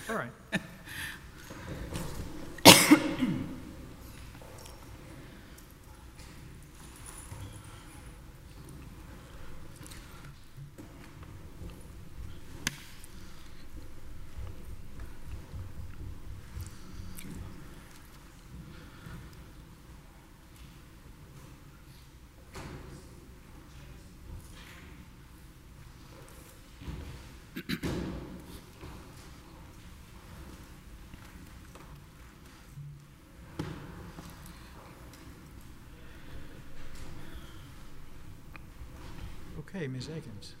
All right. Okay, Ms. Akins.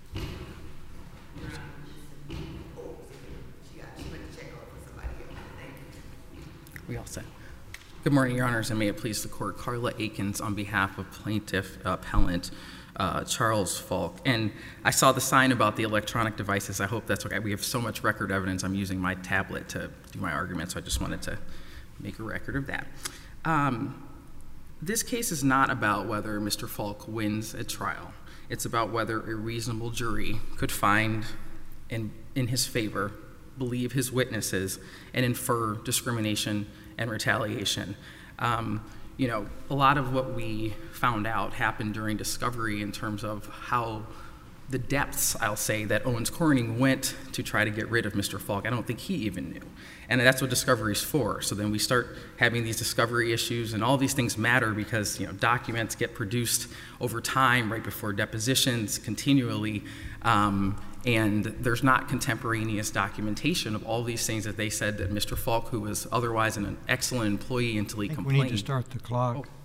We all set. Good morning, Your Honors, and may it please the Court. Carla Akins on behalf of Plaintiff Appellant Charles Falk. And I saw the sign about the electronic devices. I hope that's okay. We have so much record evidence. I'm using my tablet to do my argument, so I just wanted to make a record of that. This case is not about whether Mr. Falk wins a trial. It's about whether a reasonable jury could find in his favor, believe his witnesses, and infer discrimination and retaliation. You know, a lot of what we found out happened during discovery in terms of how the depths, I'll say, that Owens Corning went to try to get rid of Mr. Falk. I don't think he even knew. And that's what discovery is for. So then we start having these discovery issues, and all these things matter because, you know, documents get produced over time, right before depositions, continually, and there's not contemporaneous documentation of all these things that they said that Mr. Falk, who was otherwise an excellent employee until he complained. We need to start the clock. Oh.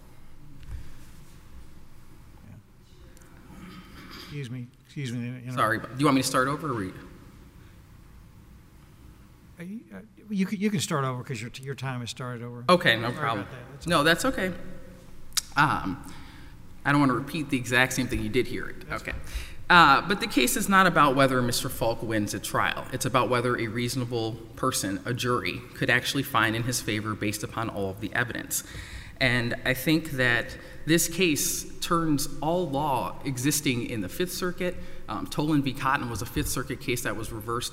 Yeah. Excuse me. Sorry, do you want me to start over or read? You can start over because your time has started over. Okay, no problem. No, that's okay. I don't want to repeat the exact same thing. You did hear it. Okay. But the case is not about whether Mr. Falk wins a trial. It's about whether a reasonable person, a jury, could actually find in his favor based upon all of the evidence. And I think that this case turns all law existing in the Fifth Circuit. Tolan v. Cotton was a Fifth Circuit case that was reversed.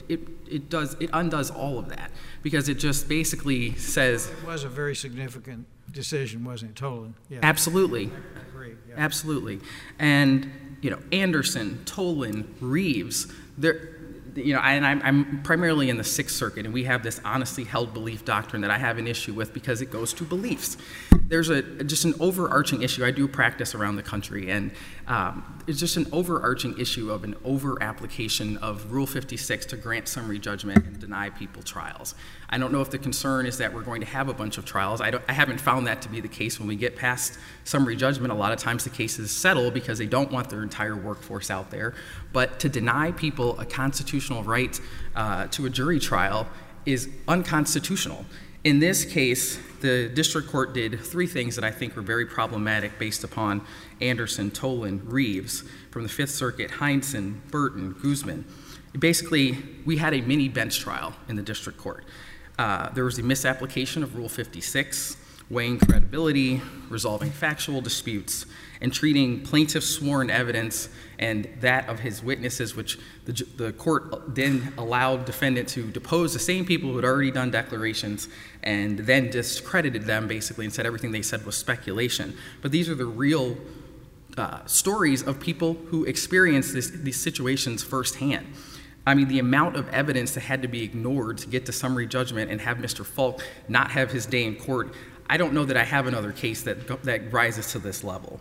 It undoes all of that because it just basically says it was a very significant decision, wasn't it, Tolan? Yeah. Absolutely. I agree. Yeah. Absolutely. And you know, Anderson, Tolan, Reeves, you know, and I'm primarily in the Sixth Circuit, and we have this honestly held belief doctrine that I have an issue with because it goes to beliefs. There's just an overarching issue. I do practice around the country, and it's just an overarching issue of an over-application of Rule 56 to grant summary judgment and deny people trials. I don't know if the concern is that we're going to have a bunch of trials. I haven't found that to be the case. When we get past summary judgment, a lot of times the cases settle because they don't want their entire workforce out there. But to deny people a constitutional right to a jury trial is unconstitutional. In this case, the district court did three things that I think were very problematic based upon Anderson, Tolan, Reeves, from the Fifth Circuit, Heinsohn, Burton, Guzman. Basically, we had a mini bench trial in the district court. There was a misapplication of Rule 56, weighing credibility, resolving factual disputes, and treating plaintiff's sworn evidence and that of his witnesses, which the court then allowed defendant to depose the same people who had already done declarations and then discredited them basically and said everything they said was speculation. But these are the real stories of people who experienced these situations firsthand. I mean, the amount of evidence that had to be ignored to get to summary judgment and have Mr. Falk not have his day in court, I don't know that I have another case that rises to this level.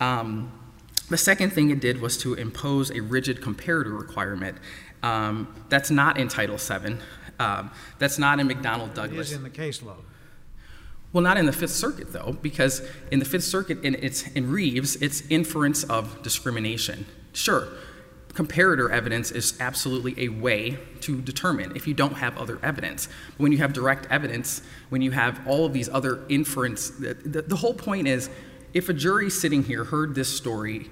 The second thing it did was to impose a rigid comparator requirement. That's not in Title VII. That's not in McDonnell Douglas. It is in the case law. Well, not in the Fifth Circuit, though, because in the Fifth Circuit, in Reeves, it's inference of discrimination. Sure, comparator evidence is absolutely a way to determine if you don't have other evidence. When you have direct evidence, when you have all of these other inference, the whole point is if a jury sitting here heard this story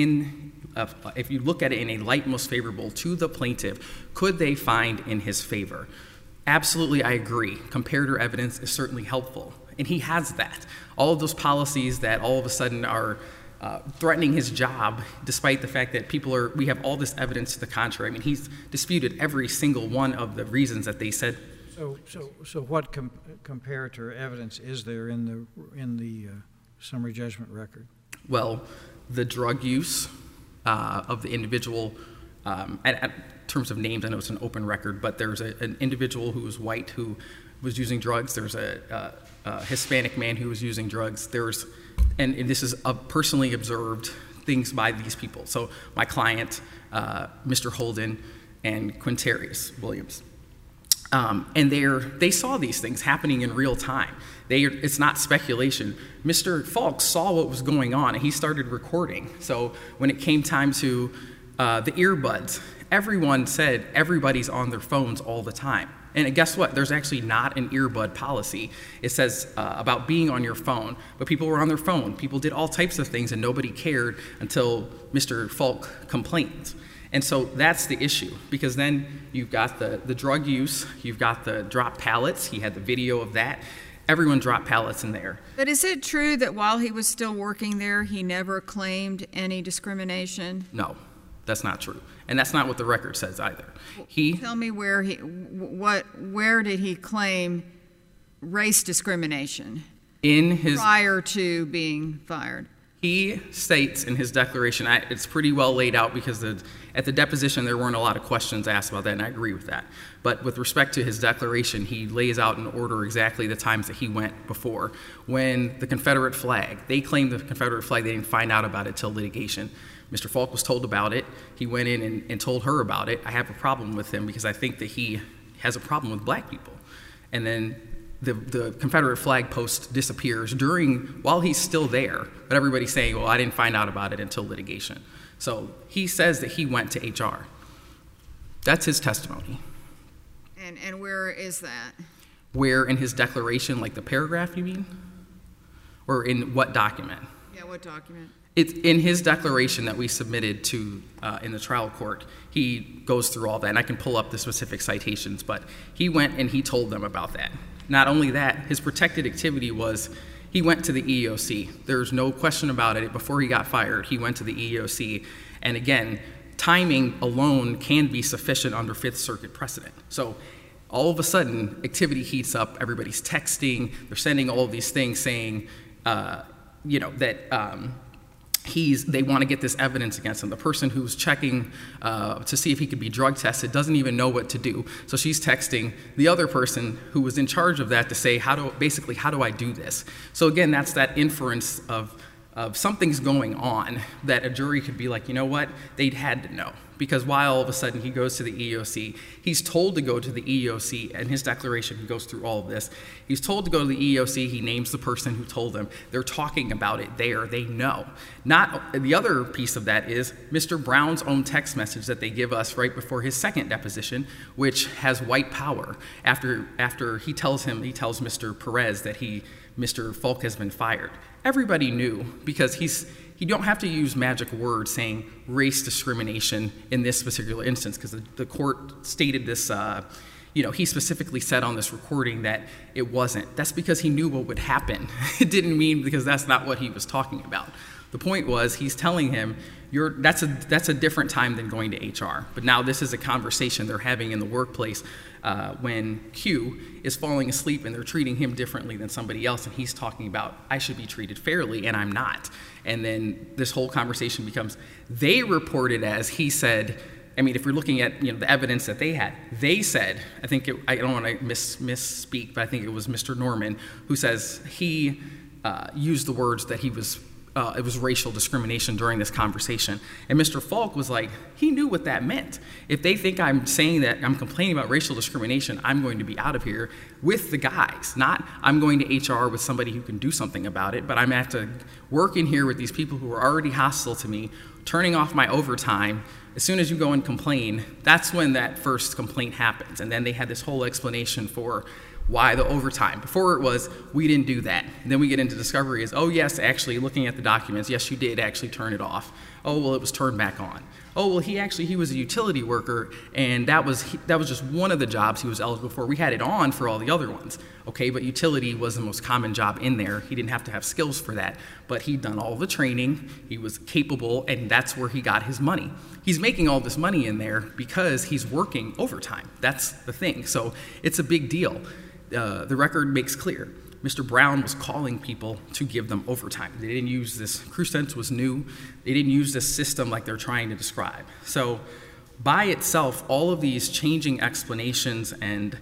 if you look at it in a light most favorable to the plaintiff, could they find in his favor? Absolutely, I agree. Comparator evidence is certainly helpful, and he has that. All of those policies that all of a sudden are threatening his job, despite the fact that we have all this evidence to the contrary. I mean, he's disputed every single one of the reasons that they said. So what comparator evidence is there in the summary judgment record? Well, the drug use of the individual, in terms of names, I know it's an open record, but there's an individual who was white who was using drugs. There's a Hispanic man who was using drugs. And this is personally observed things by these people. So my client, Mr. Holden, and Quintarius Williams. And they saw these things happening in real time. It's not speculation. Mr. Falk saw what was going on, and he started recording. So when it came time to the earbuds, everyone said everybody's on their phones all the time. And guess what? There's actually not an earbud policy. It says about being on your phone, but people were on their phone. People did all types of things, and nobody cared until Mr. Falk complained. And so that's the issue, because then you've got the drug use, you've got the drop pallets. He had the video of that. Everyone dropped pallets in there. But is it true that while he was still working there, he never claimed any discrimination? No, that's not true. And that's not what the record says either. Tell me where did he claim race discrimination prior to being fired? He states in his declaration, it's pretty well laid out because at the deposition there weren't a lot of questions asked about that, and I agree with that. But with respect to his declaration, he lays out in order exactly the times that he went before. When the Confederate flag, they claimed the Confederate flag, they didn't find out about it till litigation. Mr. Falk was told about it. He went in and told her about it. I have a problem with him because I think that he has a problem with black people. And then the Confederate flag post disappears while he's still there, but everybody's saying, well, I didn't find out about it until litigation. So he says that he went to HR. That's his testimony. And where is that? Where in his declaration, like the paragraph you mean? Or in what document? Yeah, what document? It's in his declaration that we submitted to in the trial court. He goes through all that, and I can pull up the specific citations, but he went and he told them about that. Not only that, his protected activity was he went to the EEOC. There's no question about it. Before he got fired, he went to the EEOC. And again, timing alone can be sufficient under Fifth Circuit precedent. So all of a sudden, activity heats up. Everybody's texting. They're sending all of these things saying, that they want to get this evidence against him. The person who's checking to see if he could be drug tested doesn't even know what to do. So she's texting the other person who was in charge of that to say, how do I do this? So again, that's that inference of something's going on that a jury could be like, you know what? They'd had to know. Because why all of a sudden he goes to the EEOC, he's told to go to the EEOC, and his declaration goes through all of this. He's told to go to the EEOC, he names the person who told him. They're talking about it there, they know. The other piece of that is Mr. Brown's own text message that they give us right before his second deposition, which has white power. After he tells Mr. Perez that Mr. Falk has been fired. Everybody knew, because you don't have to use magic words saying race discrimination in this particular instance, because the court stated this, he specifically said on this recording that it wasn't. That's because he knew what would happen. It didn't mean because that's not what he was talking about. The point was he's telling him, that's a different time than going to HR. But now this is a conversation they're having in the workplace when Q is falling asleep and they're treating him differently than somebody else, and he's talking about, I should be treated fairly, and I'm not. And then this whole conversation becomes, they reported as he said, if you're looking at the evidence that they had, they said, I don't want to misspeak, but I think it was Mr. Norman who says he used the words that it was racial discrimination during this conversation. And Mr. Falk was like, he knew what that meant. If they think I'm saying that I'm complaining about racial discrimination, I'm going to be out of here with the guys. Not I'm going to HR with somebody who can do something about it, but I'm going to have to work in here with these people who are already hostile to me, turning off my overtime. As soon as you go and complain, that's when that first complaint happens. And then they had this whole explanation for Why the overtime? Before it was, we didn't do that. And then we get into discovery is, oh yes, actually looking at the documents, yes, you did actually turn it off. Oh, well, it was turned back on. Oh, well, he was a utility worker, and that was just one of the jobs he was eligible for. We had it on for all the other ones. Okay, but utility was the most common job in there. He didn't have to have skills for that, but he'd done all the training, he was capable, and that's where he got his money. He's making all this money in there because he's working overtime. That's the thing. So it's a big deal. The record makes clear. Mr. Brown was calling people to give them overtime. They didn't use this. CrewSense was new. They didn't use this system like they're trying to describe. So by itself, all of these changing explanations and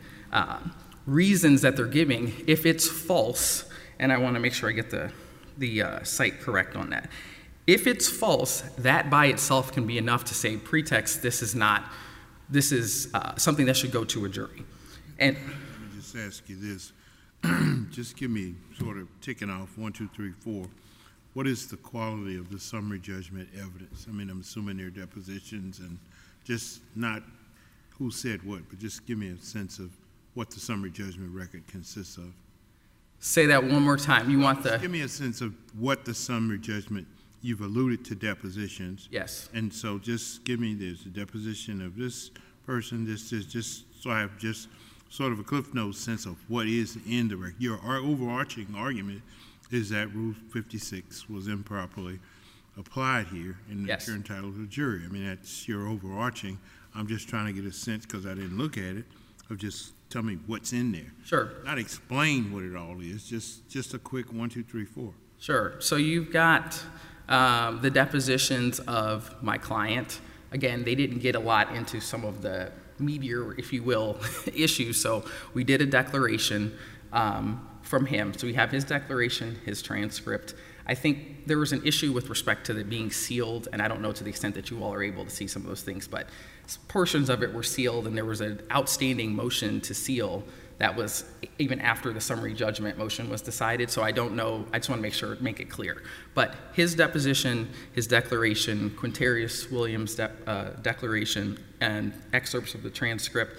reasons that they're giving, if it's false, and I want to make sure I get the site correct on that. If it's false, that by itself can be enough to say pretext, this is something that should go to a jury. And let me just ask you this. Just give me sort of ticking off 1, 2, 3, 4. What is the quality of the summary judgment evidence? I mean, I'm assuming there are depositions and just not who said what, but just give me a sense of what the summary judgment record consists of. Say that one more time. You want Just give me a sense of what the summary judgment, you've alluded to depositions. Yes. And so just give me, there's a deposition of this person, this is just, so I have just sort of a Cliff Notes sense of what is in the record. Your overarching argument is that Rule 56 was improperly applied here, and that you're entitled to a jury. I mean, that's your overarching. I'm just trying to get a sense, because I didn't look at it, of just tell me what's in there. Sure. Not explain what it all is, just a quick 1, 2, 3, 4. Sure. So you've got the depositions of my client. Again, they didn't get a lot into some of the meatier, if you will, issues. So we did a declaration from him. So we have his declaration, his transcript. I think there was an issue with respect to it being sealed, and I don't know to the extent that you all are able to see some of those things, but portions of it were sealed, and there was an outstanding motion to seal that was even after the summary judgment motion was decided. So I don't know. I just want to make it clear. But his deposition, his declaration, Quintarius Williams' declaration, and excerpts of the transcript.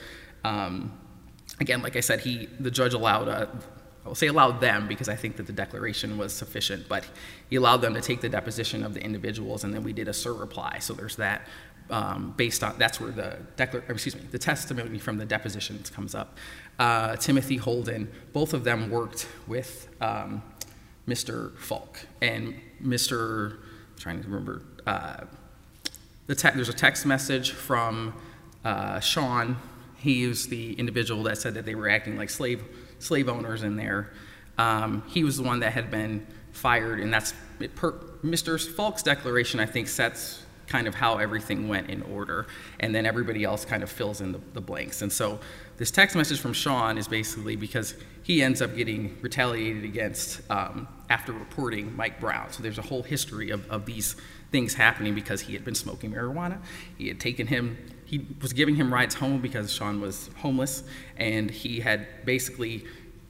Again, like I said, the judge allowed. I will say allowed them because I think that the declaration was sufficient, but he allowed them to take the deposition of the individuals, and then we did a surreply. So there's that. Based on that's where the testimony from the depositions comes up. Timothy Holden, both of them worked with Mr. Falk and Mr. I'm trying to remember. There's a text message from Sean. He was the individual that said that they were acting like slave owners in there. He was the one that had been fired, and that's Mr. Falk's declaration. I think sets kind of how everything went in order, and then everybody else kind of fills in the blanks. And so this text message from Sean is basically because he ends up getting retaliated against after reporting Mike Brown. So there's a whole history of these things happening because he had been smoking marijuana. He was giving him rides home because Sean was homeless, and he had basically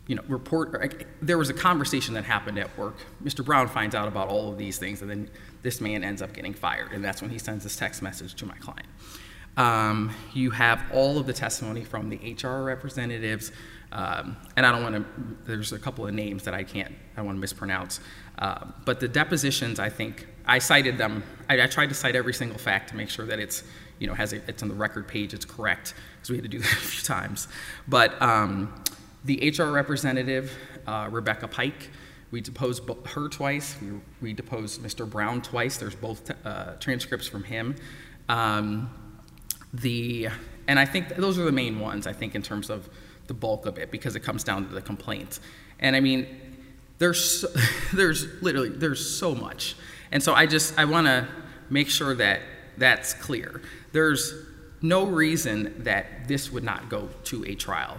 there was a conversation that happened at work. Mr. Brown finds out about all of these things, and then this man ends up getting fired, and that's when he sends this text message to my client. You have all of the testimony from the HR representatives, and I don't want to, there's a couple of names that I want to mispronounce, but the depositions, I think, I cited them. I tried to cite every single fact to make sure that it's on the record page, it's correct, because we had to do that a few times. But the HR representative, Rebecca Pike, we deposed her twice. We deposed Mr. Brown twice. There's both transcripts from him. And I think those are the main ones, I think, in terms of the bulk of it, because it comes down to the complaints. And I mean, there's so much. And so I want to make sure that that's clear. There's no reason that this would not go to a trial.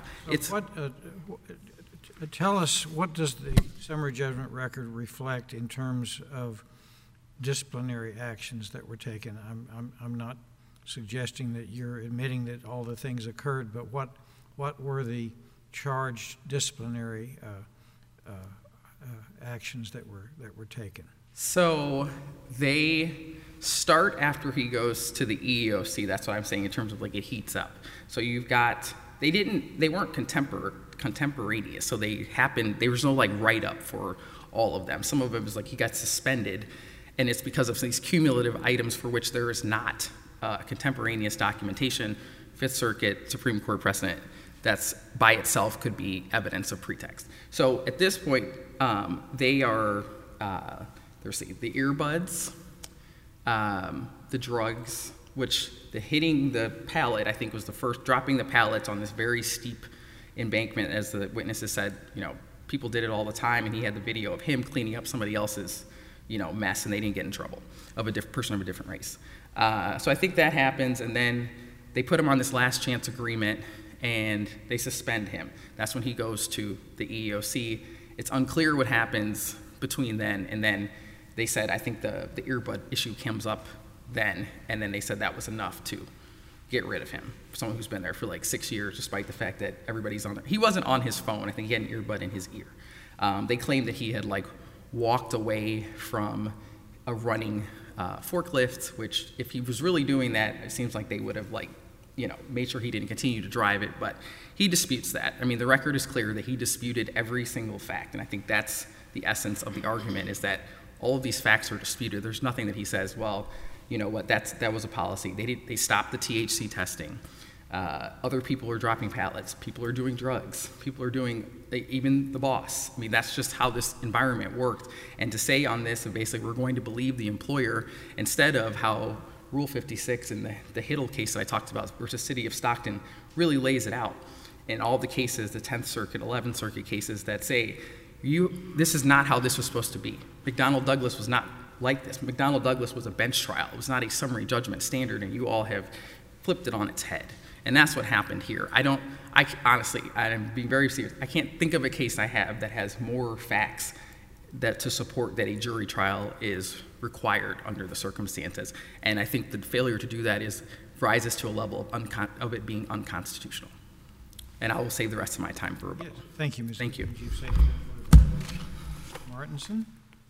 Tell us, what does the summary judgment record reflect in terms of disciplinary actions that were taken? I'm not suggesting that you're admitting that all the things occurred, but what were the charged disciplinary actions that were taken? So they start after he goes to the EEOC. That's what I'm saying in terms of like it heats up. So you've got they weren't contemporaneous, so they happened. There was no like write-up for all of them. Some of it was like he got suspended, and it's because of these cumulative items for which there is not contemporaneous documentation. Fifth Circuit, Supreme Court precedent, that's by itself could be evidence of pretext. So at this point, they are, there's the earbuds, the drugs, which the hitting the pallet, I think, was the first, dropping the pallets on this very steep embankment, as the witnesses said, people did it all the time, and he had the video of him cleaning up somebody else's, mess, and they didn't get in trouble, of a person of a different race. So I think that happens, and then they put him on this last chance agreement, and they suspend him. That's when he goes to the EEOC. It's unclear what happens between then, and then they said, I think the earbud issue comes up then, and then they said that was enough to get rid of him. Someone who's been there for like 6 years, despite the fact that everybody's on there. He wasn't on his phone. I think he had an earbud in his ear. They claimed that he had like walked away from a running forklift, which if he was really doing that, it seems like they would have made sure he didn't continue to drive it, but he disputes that. I mean, the record is clear that he disputed every single fact, and I think that's the essence of the argument, is that all of these facts are disputed. There's nothing that he says, well, you know what, that was a policy. They stopped the THC testing. Other people are dropping pallets. People are doing drugs. People are doing, even the boss. I mean, that's just how this environment worked. And to say on this, basically, we're going to believe the employer, instead of how Rule 56 in the Hiddle case that I talked about versus City of Stockton really lays it out. In all the cases, the 10th Circuit, 11th Circuit cases that say, this is not how this was supposed to be. McDonnell Douglas was not like this. McDonnell Douglas was a bench trial. It was not a summary judgment standard, and you all have flipped it on its head. And that's what happened here. Honestly, I'm being very serious. I can't think of a case I have that has more facts to support that a jury trial is required under the circumstances. And I think the failure to do that rises to a level of it being unconstitutional. And I will save the rest of my time for rebuttal. Yes. Thank you, Mr. Thank you. Martinson?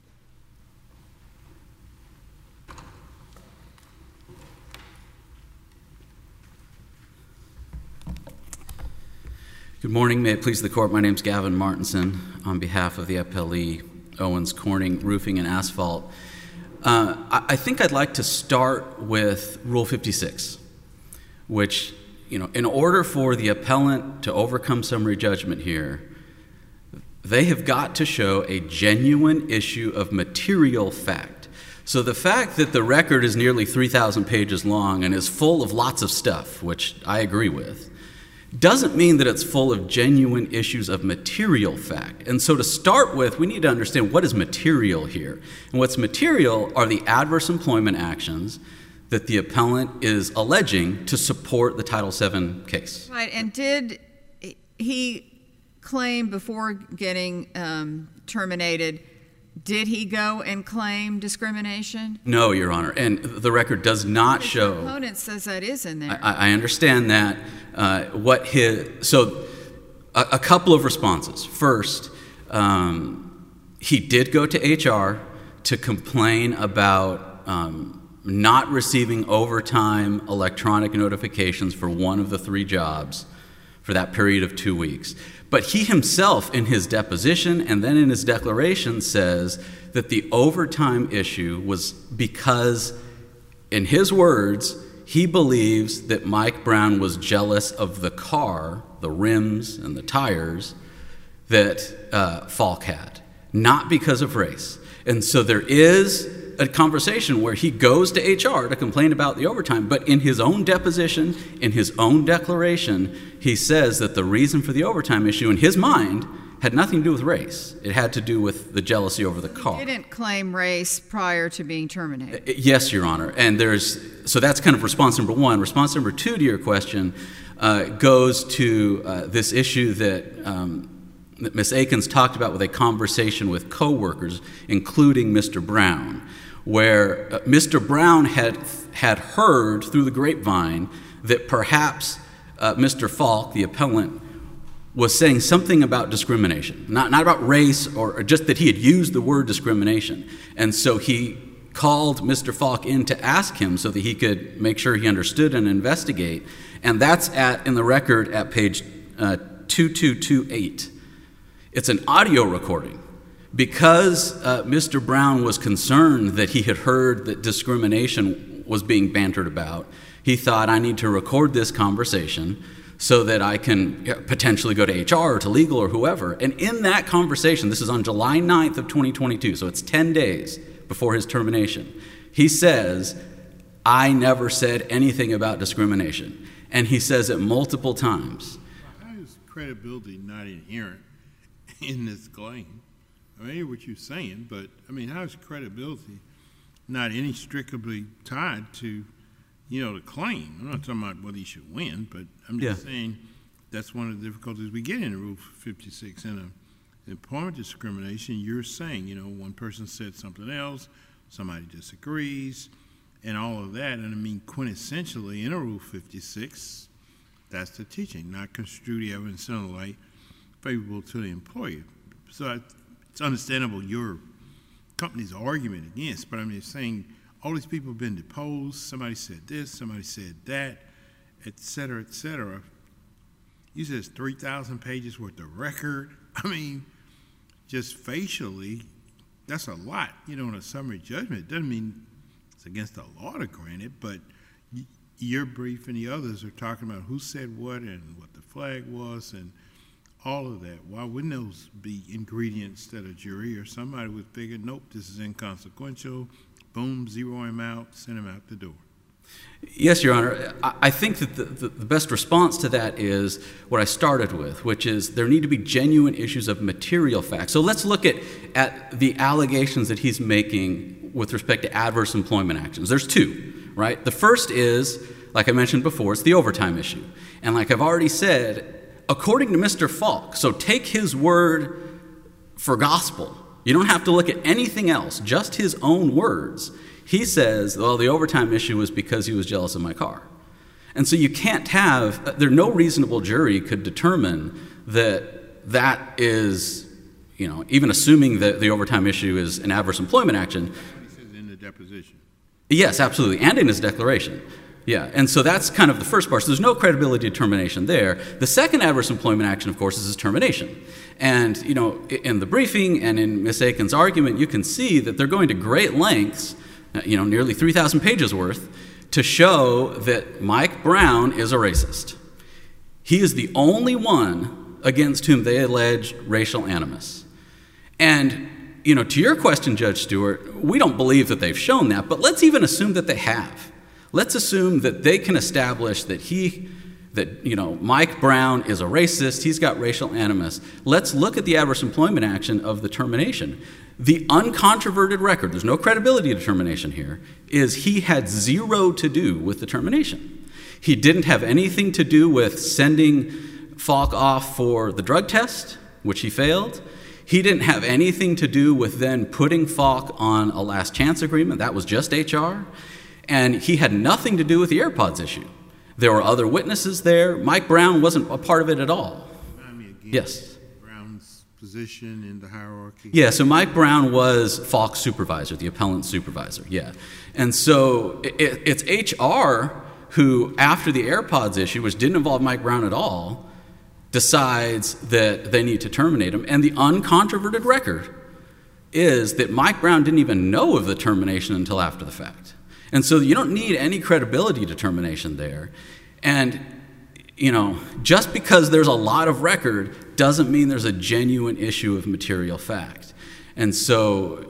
Good morning. May it please the court. My name is Gavin Martinson on behalf of the appellee, Owens Corning Roofing and Asphalt. I think I'd like to start with Rule 56, which, in order for the appellant to overcome summary judgment here, they have got to show a genuine issue of material fact. So the fact that the record is nearly 3,000 pages long and is full of lots of stuff, which I agree with, doesn't mean that it's full of genuine issues of material fact. And so to start with, we need to understand what is material here. And what's material are the adverse employment actions that the appellant is alleging to support the Title VII case. Right, and did he claim before getting terminated, did he go and claim discrimination? No, Your Honor, and the record does not show. Your opponent says that is in there. I understand that. So a couple of responses. First, he did go to HR to complain about not receiving overtime electronic notifications for one of the 3 jobs for that period of 2 weeks. But he himself, in his deposition and then in his declaration, says that the overtime issue was because, in his words, he believes that Mike Brown was jealous of the car, the rims and the tires, that Falk had, not because of race. And so there is a conversation where he goes to HR to complain about the overtime, but in his own deposition, in his own declaration, he says that the reason for the overtime issue, in his mind, had nothing to do with race. It had to do with the jealousy over the car. He didn't claim race prior to being terminated. Yes, Your Honor. And so that's kind of response number 1. Response number 2 to your question goes to this issue that Ms. Akins talked about with a conversation with coworkers, including Mr. Brown, where Mr. Brown had heard through the grapevine that perhaps Mr. Falk, the appellant, was saying something about discrimination, not about race, or just that he had used the word discrimination. And so he called Mr. Falk in to ask him so that he could make sure he understood and investigate. And that's in the record at page 2228. It's an audio recording. Because Mr. Brown was concerned that he had heard that discrimination was being bantered about, he thought, I need to record this conversation so that I can potentially go to HR or to legal or whoever. And in that conversation, this is on July 9th of 2022, so it's 10 days before his termination, he says, I never said anything about discrimination. And he says it multiple times. How is credibility not inherent in this claim? I hear what you're saying, but, how is credibility not inextricably tied to, the claim? I'm not talking about whether he should win, but I'm just saying that's one of the difficulties we get in Rule 56 in employment discrimination. You're saying, one person said something else, somebody disagrees, and all of that. And quintessentially in a Rule 56, that's the teaching, not construe the evidence in a light favorable to the employer. So it's understandable your company's argument against, but I'm just saying all these people have been deposed, somebody said this, somebody said that, et cetera, et cetera. You said it's 3,000 pages worth of record. Just facially, that's a lot, in a summary judgment. It doesn't mean it's against the law to grant it, but your brief and the others are talking about who said what and what the flag was and all of that. Why wouldn't those be ingredients that a jury or somebody would figure, nope, this is inconsequential, boom, zero him out, send him out the door? Yes, Your Honor. I think that the best response to that is what I started with, which is there need to be genuine issues of material fact. So let's look at the allegations that he's making with respect to adverse employment actions. There's two, right? The first is, like I mentioned before, it's the overtime issue. And like I've already said, according to Mr. Falk, so take his word for gospel. You don't have to look at anything else, just his own words. He says, well, the overtime issue was because he was jealous of my car. And so you can't no reasonable jury could determine that is, even assuming that the overtime issue is an adverse employment action. He says in the deposition. Yes, absolutely, and in his declaration. Yeah, and so that's kind of the first part. So there's no credibility determination there. The second adverse employment action, of course, is his termination. And, in the briefing and in Ms. Aiken's argument, you can see that they're going to great lengths, nearly 3,000 pages worth, to show that Mike Brown is a racist. He is the only one against whom they allege racial animus. And, to your question, Judge Stewart, we don't believe that they've shown that, but let's even assume that they have. Let's assume that they can establish that Mike Brown is a racist, he's got racial animus. Let's look at the adverse employment action of the termination. The uncontroverted record, there's no credibility determination here, is he had zero to do with the termination. He didn't have anything to do with sending Falk off for the drug test, which he failed. He didn't have anything to do with then putting Falk on a last chance agreement. That was just HR. And he had nothing to do with the AirPods issue. There were other witnesses there. Mike Brown wasn't a part of it at all. Remind me again, yes. Brown's position in the hierarchy. Yeah, so Mike Brown was Falk's supervisor, the appellant supervisor, yeah. And so it's HR who, after the AirPods issue, which didn't involve Mike Brown at all, decides that they need to terminate him. And the uncontroverted record is that Mike Brown didn't even know of the termination until after the fact. And so you don't need any credibility determination there. And, just because there's a lot of record doesn't mean there's a genuine issue of material fact. And so,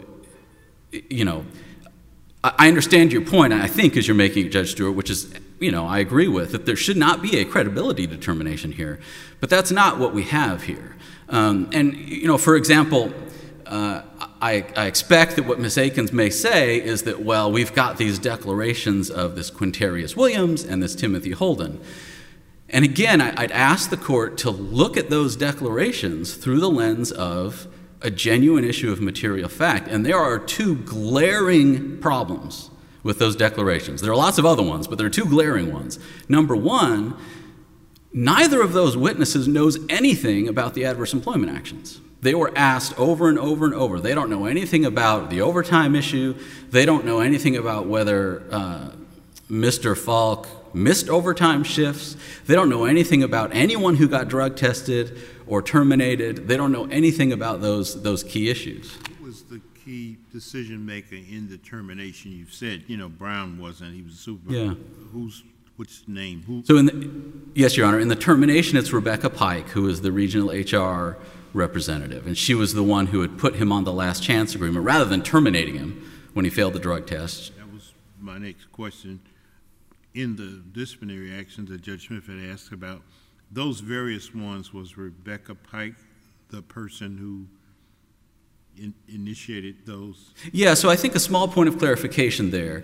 I understand your point, I think, as you're making it, Judge Stewart, which is, I agree with, that there should not be a credibility determination here. But that's not what we have here. For example, I expect that what Ms. Aikens may say is that, well, we've got these declarations of this Quintarius Williams and this Timothy Holden. And again, I'd ask the court to look at those declarations through the lens of a genuine issue of material fact. And there are two glaring problems with those declarations. There are lots of other ones, but there are two glaring ones. Number one, neither of those witnesses knows anything about the adverse employment actions. They were asked over and over and over. They don't know anything about the overtime issue. They don't know anything about whether Mr. Falk missed overtime shifts. They don't know anything about anyone who got drug tested or terminated. They don't know anything about those key issues. Who was the key decision maker in the termination? You've said, Brown wasn't. He was a supervisor. Yeah. What's the name? Who? So yes, Your Honor, in the termination, it's Rebecca Pike, who is the regional HR representative, and she was the one who had put him on the last chance agreement rather than terminating him when he failed the drug test. That was my next question. In the disciplinary actions that Judge Smith had asked about, those various ones, was Rebecca Pike the person who initiated those? Yeah, so I think a small point of clarification there,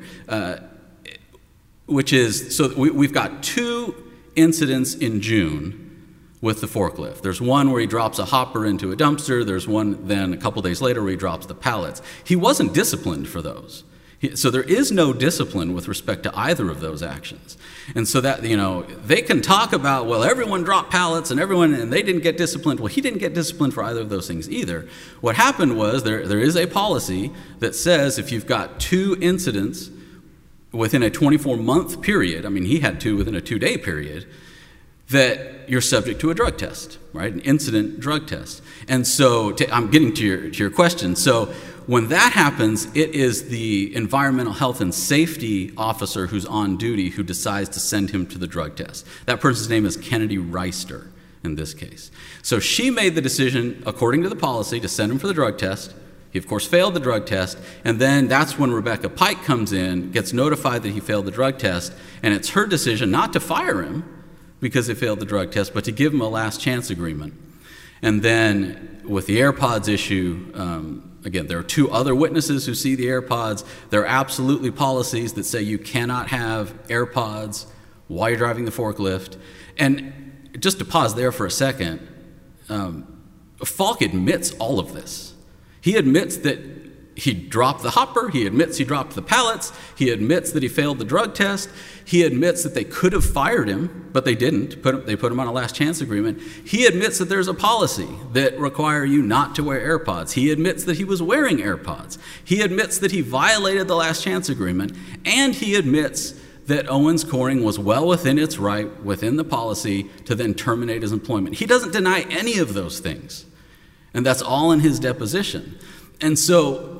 which is, so we've got 2 incidents in June with the forklift. There's one where he drops a hopper into a dumpster. There's one then a couple days later where he drops the pallets. He wasn't disciplined for those. So there is no discipline with respect to either of those actions. And so that, they can talk about, well, everyone dropped pallets and they didn't get disciplined. Well, he didn't get disciplined for either of those things either. What happened was there is a policy that says if you've got 2 incidents within a 24-month period, I mean, he had 2 within a 2-day period, that you're subject to a drug test, right? An incident drug test. And so I'm getting to your question. So when that happens, it is the environmental health and safety officer who's on duty who decides to send him to the drug test. That person's name is Kennedy Reister in this case. So she made the decision, according to the policy, to send him for the drug test. He, of course, failed the drug test, and then that's when Rebecca Pike comes in, gets notified that he failed the drug test, and it's her decision not to fire him because he failed the drug test, but to give him a last chance agreement. And then with the AirPods issue, again, there are 2 other witnesses who see the AirPods. There are absolutely policies that say you cannot have AirPods while you're driving the forklift. And just to pause there for a second, Falk admits all of this. He admits that he dropped the hopper. He admits he dropped the pallets. He admits that he failed the drug test. He admits that they could have fired him, but they didn't. They put him on a last chance agreement. He admits that there's a policy that require you not to wear AirPods. He admits that he was wearing AirPods. He admits that he violated the last chance agreement, and he admits that Owens Corning was well within its right, within the policy, to then terminate his employment. He doesn't deny any of those things, and that's all in his deposition. And so,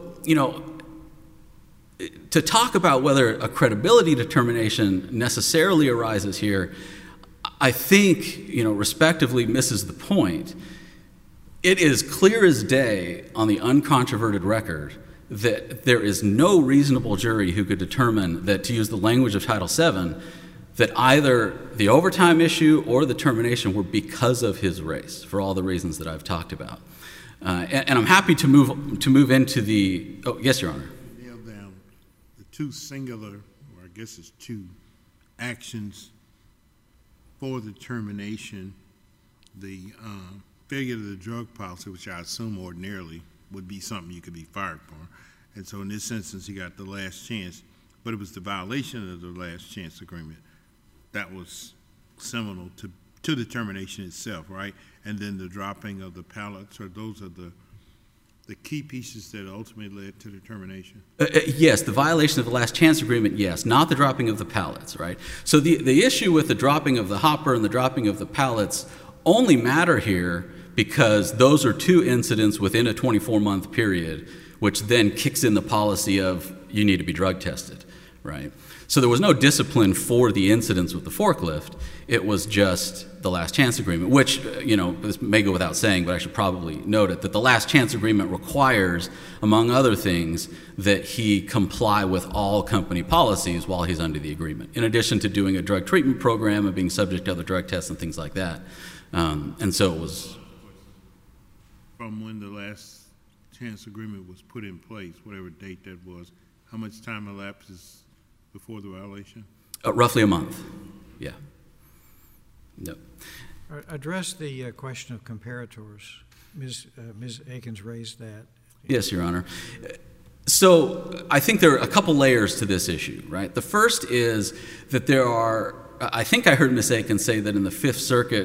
to talk about whether a credibility determination necessarily arises here, I think, respectively misses the point. It is clear as day on the uncontroverted record that there is no reasonable jury who could determine that, to use the language of Title VII, that either the overtime issue or the termination were because of his race, for all the reasons that I've talked about. And I'm happy to move into the. Oh, yes, Your Honor. Nail down the 2 singular, or I guess it's 2 actions for the termination. The failure of the drug policy, which I assume ordinarily would be something you could be fired for, and so in this instance he got the last chance, but it was the violation of the last chance agreement that was seminal to the termination itself, right? And then the dropping of the pallets, or those are the key pieces that ultimately led to the termination? Yes, the violation of the last chance agreement, yes, not the dropping of the pallets, right? So the issue with the dropping of the hopper and the dropping of the pallets only matter here because those are 2 incidents within a 24-month period, which then kicks in the policy of you need to be drug tested, right? So there was no discipline for the incidents with the forklift. It was just the last chance agreement, which, this may go without saying, but I should probably note it, that the last chance agreement requires, among other things, that he comply with all company policies while he's under the agreement, in addition to doing a drug treatment program and being subject to other drug tests and things like that. And so it was. From when the last chance agreement was put in place, whatever date that was, how much time elapses before the violation? Roughly a month, yeah. Yep. Address the question of comparators. Ms. Akins raised that. Yes, Your Honor. So I think there are a couple layers to this issue, right? The first is that I think I heard Ms. Akins say that in the Fifth Circuit,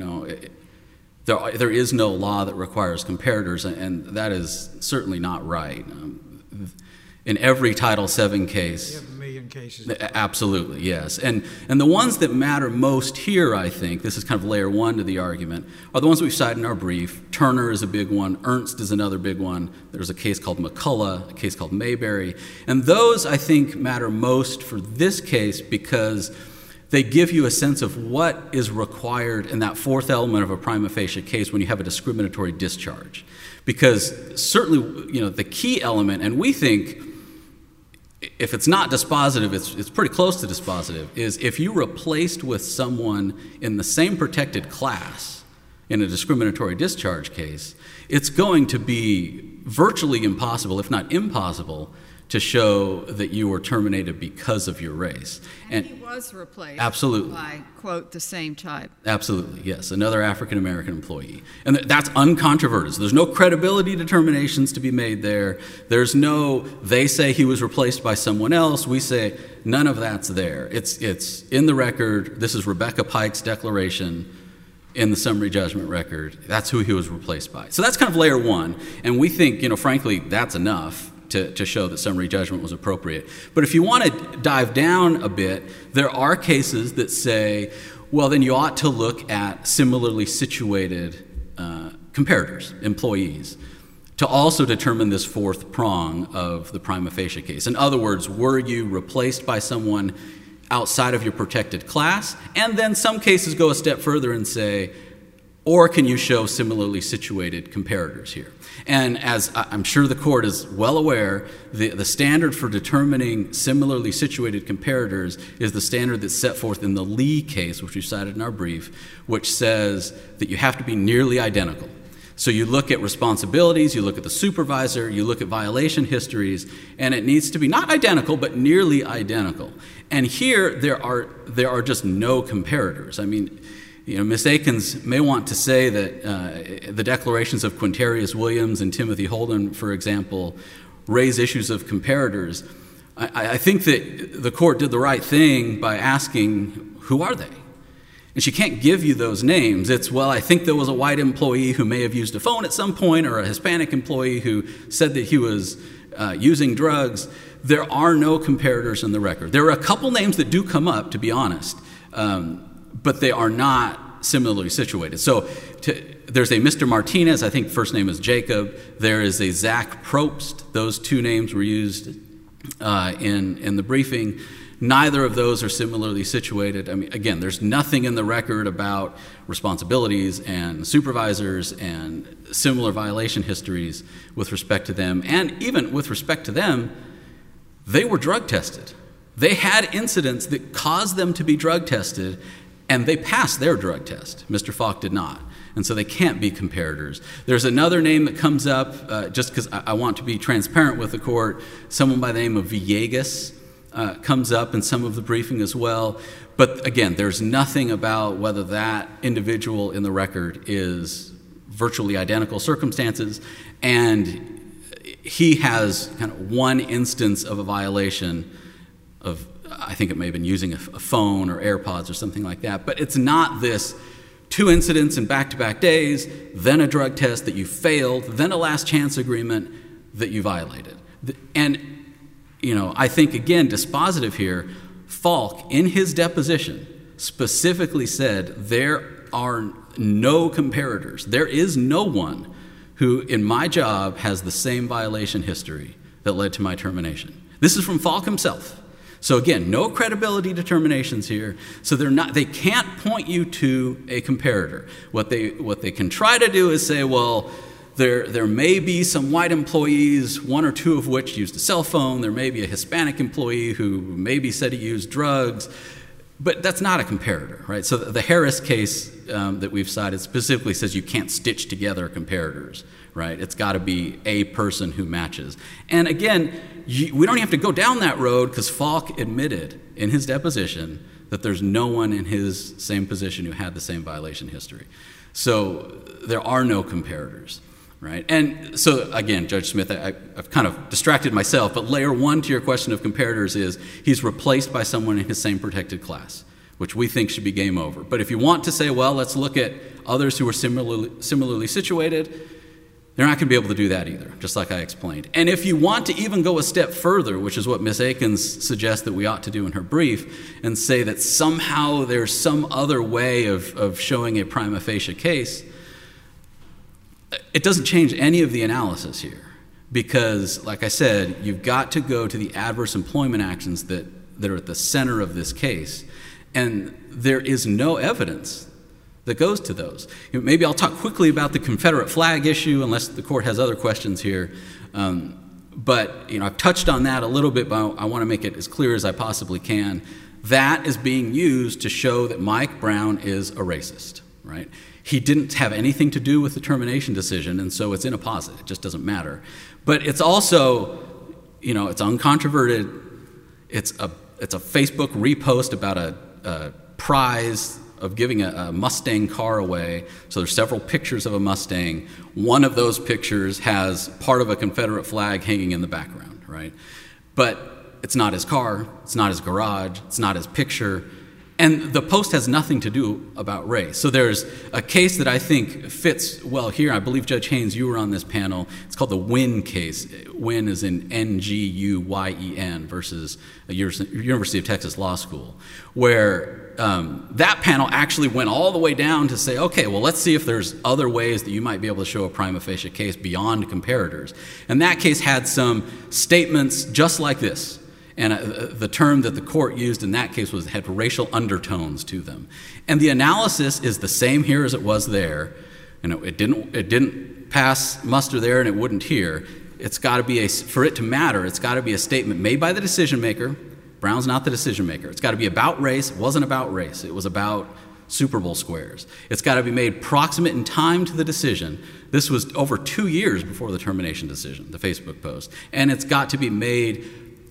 there is no law that requires comparators, and that is certainly not right. In every Title VII case. You have $1 million significant cases. Absolutely, yes. And the ones that matter most here, I think, this is kind of layer one to the argument, are the ones we've cited in our brief. Turner is a big one. Ernst is another big one. There's a case called McCullough, a case called Mayberry. And those, I think, matter most for this case because they give you a sense of what is required in that fourth element of a prima facie case when you have a discriminatory discharge. Because certainly, the key element, and we think if it's not dispositive, it's pretty close to dispositive, is if you replaced with someone in the same protected class in a discriminatory discharge case, it's going to be virtually impossible, if not impossible, to show that you were terminated because of your race. And he was replaced absolutely by, quote, the same type. Absolutely, yes, another African-American employee. And that's uncontroverted. So there's no credibility determinations to be made there. There's no, they say he was replaced by someone else. We say none of that's there. It's in the record. This is Rebecca Pike's declaration in the summary judgment record. That's who he was replaced by. So that's kind of layer one. And we think, frankly, that's enough to show that summary judgment was appropriate. But if you want to dive down a bit, there are cases that say, well, then you ought to look at similarly situated comparators, employees, to also determine this fourth prong of the prima facie case. In other words, were you replaced by someone outside of your protected class? And then some cases go a step further and say, or can you show similarly situated comparators here? And as I'm sure the court is well aware, the standard for determining similarly situated comparators is the standard that's set forth in the Lee case, which we cited in our brief, which says that you have to be nearly identical. So you look at responsibilities, you look at the supervisor, you look at violation histories, and it needs to be not identical, but nearly identical. And here there are just no comparators. I mean, Ms. Akins may want to say that the declarations of Quintarius Williams and Timothy Holden, for example, raise issues of comparators. I think that the court did the right thing by asking, who are they? And she can't give you those names. It's, well, I think there was a white employee who may have used a phone at some point, or a Hispanic employee who said that he was using drugs. There are no comparators in the record. There are a couple names that do come up, to be honest, but they are not similarly situated. So there's a Mr. Martinez, I think first name is Jacob. There is a Zach Probst. Those two names were used in the briefing. Neither of those are similarly situated. I mean, again, there's nothing in the record about responsibilities and supervisors and similar violation histories with respect to them. And even with respect to them, they were drug tested. They had incidents that caused them to be drug tested, and they passed their drug test. Mr. Falk did not. And so they can't be comparators. There's another name that comes up, just because I want to be transparent with the court. Someone by the name of Villegas comes up in some of the briefing as well. But again, there's nothing about whether that individual in the record is virtually identical circumstances, and he has kind of one instance of a violation of, I think it may have been using a phone or AirPods or something like that, but it's not this 2 incidents in back-to-back days, then a drug test that you failed, then a last chance agreement that you violated. And, I think, again, dispositive here, Falk, in his deposition, specifically said there are no comparators. There is no one who, in my job, has the same violation history that led to my termination. This is from Falk himself. So again, no credibility determinations here. So they can't point you to a comparator. What they can try to do is say, well, there may be some white employees, 1 or 2 of which used a cell phone. There may be a Hispanic employee who maybe said he used drugs. But that's not a comparator, right? So the Harris case that we've cited specifically says you can't stitch together comparators, right? It's got to be a person who matches. And again, we don't have to go down that road because Falk admitted in his deposition that there's no one in his same position who had the same violation history. So there are no comparators, right? And so again, Judge Smith, I've kind of distracted myself, but layer 1 to your question of comparators is he's replaced by someone in his same protected class, which we think should be game over. But if you want to say, well, let's look at others who are similarly situated, They're not going to be able to do that either, just like I explained. And if you want to even go a step further, which is what Ms. Akins suggests that we ought to do in her brief, and say that somehow there's some other way of showing a prima facie case, it doesn't change any of the analysis here. Because, like I said, you've got to go to the adverse employment actions that are at the center of this case. And there is no evidence that goes to those. Maybe I'll talk quickly about the Confederate flag issue, unless the court has other questions here. But I've touched on that a little bit, but I want to make it as clear as I possibly can. That is being used to show that Mike Brown is a racist, right? He didn't have anything to do with the termination decision, and so it's in a posit. It just doesn't matter. But it's also, it's uncontroverted. It's a Facebook repost about a prize of giving a Mustang car away. So there's several pictures of a Mustang. One of those pictures has part of a Confederate flag hanging in the background, right? But it's not his car, it's not his garage, it's not his picture. And the post has nothing to do about race. So there's a case that I think fits well here. I believe, Judge Haynes, you were on this panel. It's called the Wynn case. Wynn is in N-G-U-Y-E-N versus a University of Texas Law School, where that panel actually went all the way down to say, okay, well, let's see if there's other ways that you might be able to show a prima facie case beyond comparators. And that case had some statements just like this. And the term that the court used in that case had racial undertones to them. And the analysis is the same here as it was there. It didn't pass muster there, and it wouldn't here. It's got to be for it to matter, it's got to be a statement made by the decision maker. Brown's not the decision maker. It's got to be about race. It wasn't about race. It was about Super Bowl squares. It's got to be made proximate in time to the decision. This was over 2 years before the termination decision, the Facebook post. And it's got to be made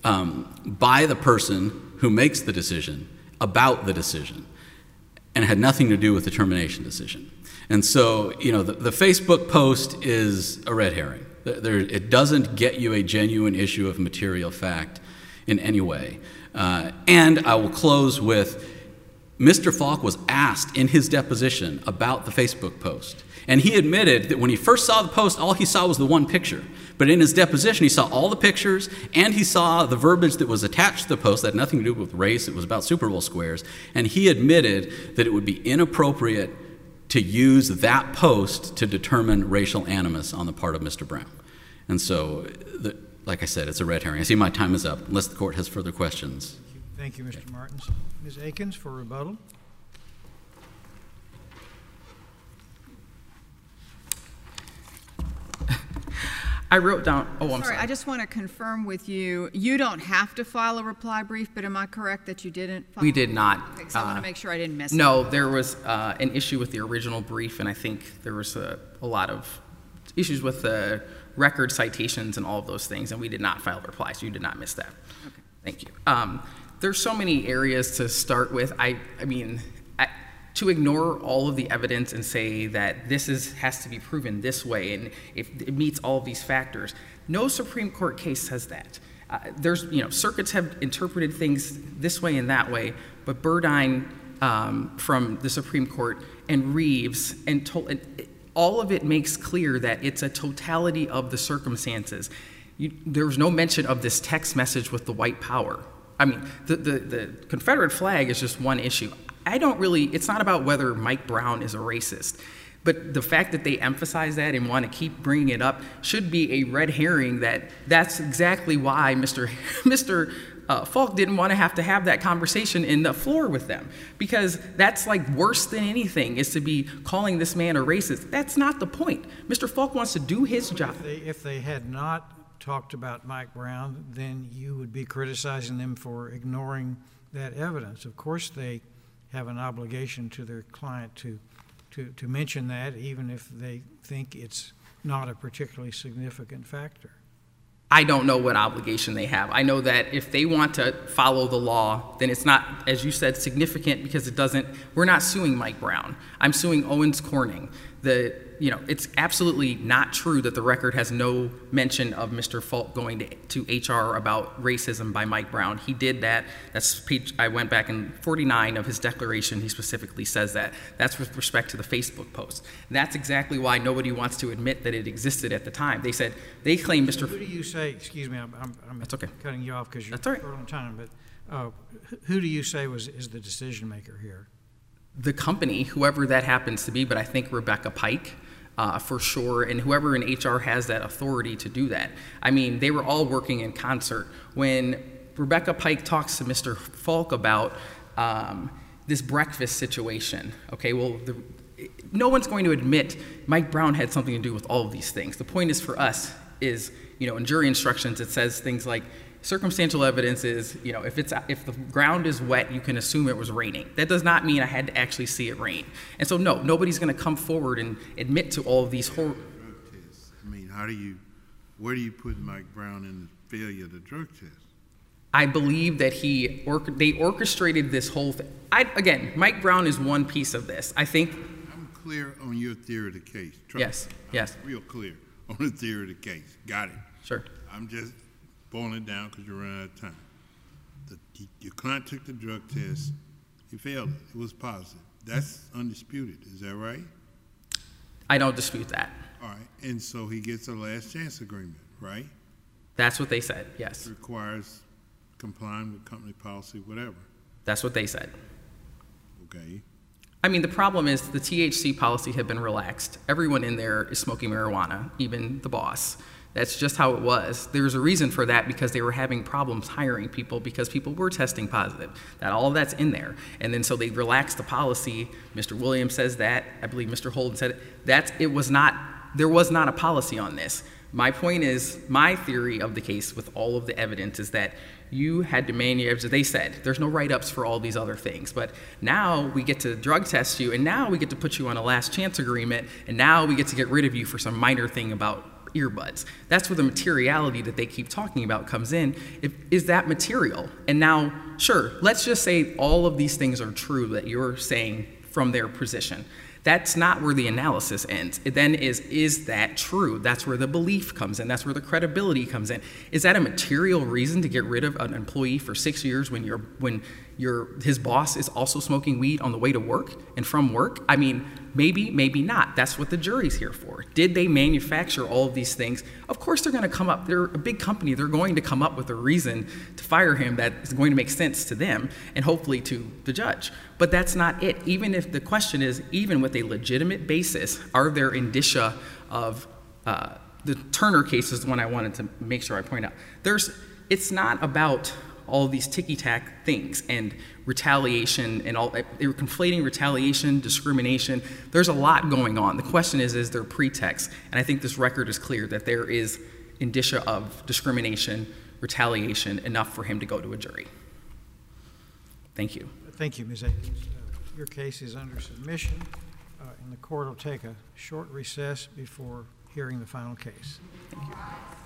by the person who makes the decision about the decision, and it had nothing to do with the termination decision. And so, the Facebook post is a red herring. It doesn't get you a genuine issue of material fact in any way. And I will close with, Mr. Falk was asked in his deposition about the Facebook post. And he admitted that when he first saw the post, all he saw was the one picture. But in his deposition, he saw all the pictures, and he saw the verbiage that was attached to the post that had nothing to do with race. It was about Super Bowl squares. And he admitted that it would be inappropriate to use that post to determine racial animus on the part of Mr. Brown. And so, like I said, it's a red herring. I see my time is up, unless the court has further questions. Thank you, Mr. Martins. Ms. Akins for rebuttal. I wrote down, I'm sorry. I just want to confirm with you, you don't have to file a reply brief, but am I correct that you didn't file? We did not. Okay, so I want to make sure I didn't miss it. No, there was an issue with the original brief, and I think there was a lot of issues with the record citations and all of those things, and we did not file a reply, so you did not miss that. Okay. Thank you. There's so many areas to start with. I mean, to ignore all of the evidence and say that this has to be proven this way, and if it meets all of these factors, no Supreme Court case says that. Circuits have interpreted things this way and that way, but Burdine from the Supreme Court and Reeves and all of it makes clear that it's a totality of the circumstances. There was no mention of this text message with the white power. I mean, the Confederate flag is just one issue. It's not about whether Mike Brown is a racist, but the fact that they emphasize that and want to keep bringing it up should be a red herring that's exactly why Mr. Falk didn't want to have that conversation in the floor with them, because that's like worse than anything is to be calling this man a racist. That's not the point. Mr. Falk wants to do his job. If they had not talked about Mike Brown, then you would be criticizing them for ignoring that evidence. Of course, they have an obligation to their client to mention that, even if they think it's not a particularly significant factor. I don't know what obligation they have. I know that if they want to follow the law, then it's not, as you said, significant because we're not suing Mike Brown. I'm suing Owens Corning. it's absolutely not true that the record has no mention of Mr. Falk going to HR about racism by Mike Brown. He did that. That's page, I went back in 49 of his declaration. He specifically says that. That's with respect to the Facebook post. That's exactly why nobody wants to admit that it existed at the time. They claim Mr. Who do you say, excuse me, I'm That's okay. cutting you off because you're That's all right. short on time, but who do you say is the decision maker here? The company, whoever that happens to be, but I think Rebecca Pike for sure, and whoever in HR has that authority to do that. I mean, they were all working in concert. When Rebecca Pike talks to Mr. Falk about this breakfast situation, okay, well, no one's going to admit Mike Brown had something to do with all of these things. The point is for us is, in jury instructions, it says things like, circumstantial evidence is, if the ground is wet, you can assume it was raining. That does not mean I had to actually see it rain. And so, no, nobody's going to come forward and admit to all of these drug tests. I mean, where do you put Mike Brown in the failure of the drug test? I believe that they orchestrated this whole thing. Again, Mike Brown is one piece of this. I think. I'm clear on your theory of the case. Yes. I'm real clear on the theory of the case. Got it. Sure. I'm just boiling it down because you're running out of time. Your client took the drug test. He failed it. It was positive. That's undisputed. Is that right? I don't dispute that. All right. And so he gets a last chance agreement, right? That's what they said, yes. It requires complying with company policy, whatever. That's what they said. Okay. I mean, the problem is the THC policy had been relaxed. Everyone in there is smoking marijuana, even the boss. That's just how it was. There's a reason for that because they were having problems hiring people because people were testing positive. All of that's in there. And then so they relaxed the policy. Mr. Williams says that. I believe Mr. Holden said it. There was not a policy on this. My point is, my theory of the case with all of the evidence is that you had to manufacture, they said, there's no write-ups for all these other things, but now we get to drug test you, and now we get to put you on a last chance agreement, and now we get to get rid of you for some minor thing about earbuds. That's where the materiality that they keep talking about comes in. Is that material? And now, sure, let's just say all of these things are true that you're saying from their position. That's not where the analysis ends. It then is that true? That's where the belief comes in. That's where the credibility comes in. Is that a material reason to get rid of an employee for 6 years when his boss is also smoking weed on the way to work and from work? I mean, maybe, maybe not. That's what the jury's here for. Did they manufacture all of these things? Of course they're going to come up. They're a big company. They're going to come up with a reason to fire him that is going to make sense to them and hopefully to the judge. But that's not it. Even if the question is, even with a legitimate basis, are there indicia of the Turner case is the one I wanted to make sure I point out. It's not about all these ticky-tack things and retaliation and all. They were conflating retaliation, discrimination. There's a lot going on. The question is there pretext? And I think this record is clear that there is indicia of discrimination, retaliation, enough for him to go to a jury. Thank you. Thank you, Ms. Akins. Your case is under submission, and the court will take a short recess before hearing the final case. Thank you.